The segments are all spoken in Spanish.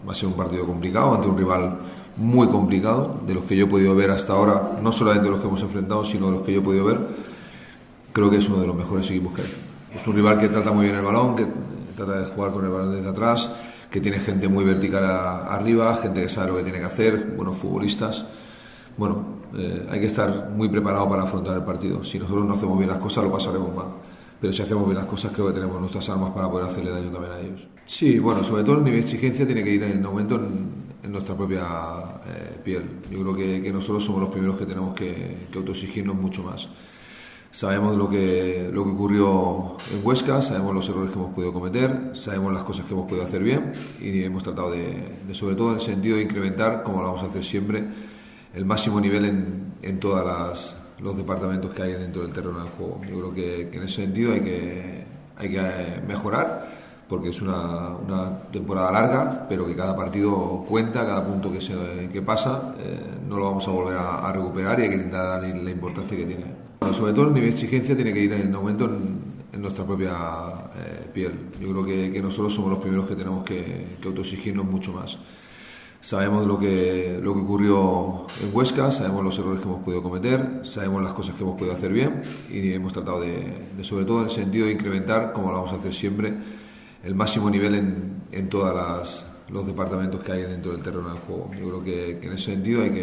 Va a ser un partido complicado ante un rival muy complicado, de los que yo he podido ver hasta ahora, no solamente de los que hemos enfrentado, sino de los que yo he podido ver. Creo que es uno de los mejores equipos que hay. Es un rival que trata muy bien el balón, que trata de jugar con el balón desde atrás, que tiene gente muy vertical arriba, gente que sabe lo que tiene que hacer, buenos futbolistas. Bueno, hay que estar muy preparado para afrontar el partido. Si nosotros no hacemos bien las cosas, lo pasaremos mal. Pero si hacemos bien las cosas, creo que tenemos nuestras armas para poder hacerle daño también a ellos. Sí, bueno, sobre todo el nivel de exigencia tiene que ir en aumento en nuestra propia piel. Yo creo que nosotros somos los primeros que tenemos que autoexigirnos mucho más. Sabemos lo que ocurrió en Huesca, sabemos los errores que hemos podido cometer, sabemos las cosas que hemos podido hacer bien y hemos tratado de sobre todo en el sentido de incrementar, como lo vamos a hacer siempre, el máximo nivel en todos los departamentos que hay dentro del terreno del juego. Yo creo que en ese sentido hay que mejorar, porque es una temporada larga, pero que cada partido cuenta, cada punto que pasa no lo vamos a volver a recuperar y hay que intentar darle la importancia que tiene. Bueno, sobre todo el nivel de exigencia tiene que ir en aumento en nuestra propia piel. Yo creo que nosotros somos los primeros que tenemos que autoexigirnos mucho más. Sabemos lo que ocurrió en Huesca, sabemos los errores que hemos podido cometer, sabemos las cosas que hemos podido hacer bien y hemos tratado de sobre todo en el sentido de incrementar, como lo vamos a hacer siempre, el máximo nivel en todos los departamentos que hay dentro del terreno del juego. Yo creo que en ese sentido hay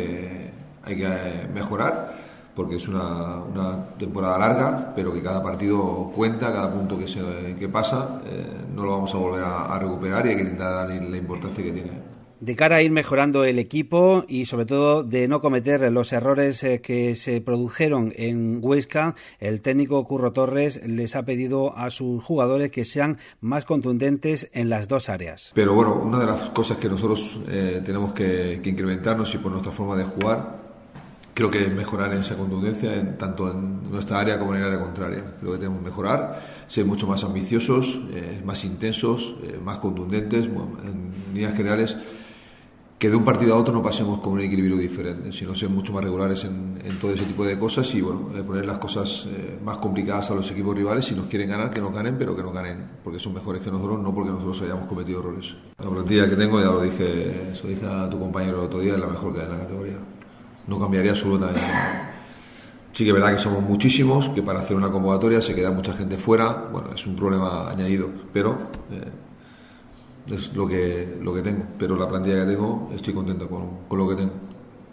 que mejorar, porque es una temporada larga, pero que cada partido cuenta, cada punto que pasa no lo vamos a volver a recuperar y hay que intentar darle la importancia que tiene. De cara a ir mejorando el equipo y sobre todo de no cometer los errores que se produjeron en Huesca, el técnico Curro Torres les ha pedido a sus jugadores que sean más contundentes en las dos áreas. Pero bueno, una de las cosas que nosotros tenemos que incrementarnos y por nuestra forma de jugar, creo que es mejorar en esa contundencia, tanto en nuestra área como en el área contraria. Creo que tenemos que mejorar, ser mucho más ambiciosos, más intensos, más contundentes, en líneas generales, que de un partido a otro no pasemos con un equilibrio diferente, sino ser mucho más regulares en todo ese tipo de cosas y bueno, poner las cosas más complicadas a los equipos rivales. Si nos quieren ganar, que nos ganen, pero que nos ganen porque son mejores que nosotros, no porque nosotros hayamos cometido errores. La plantilla que tengo, ya lo dije, eso dije a tu compañero el otro día, es la mejor que hay en la categoría. No cambiaría absolutamente nada. Sí que es verdad que somos muchísimos, que para hacer una convocatoria se queda mucha gente fuera. Bueno, es un problema añadido, pero es lo que tengo. Pero la plantilla que tengo, estoy contento con lo que tengo.